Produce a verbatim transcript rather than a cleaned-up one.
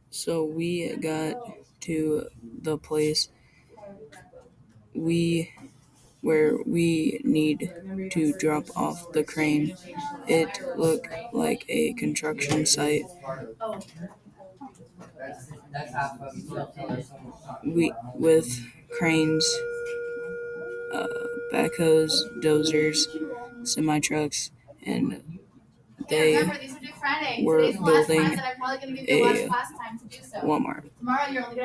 So we got to the place we where we need to drop off the crane. It looked like a construction site. We with cranes, uh, backhoes, dozers, semi trucks, and they were building a Walmart.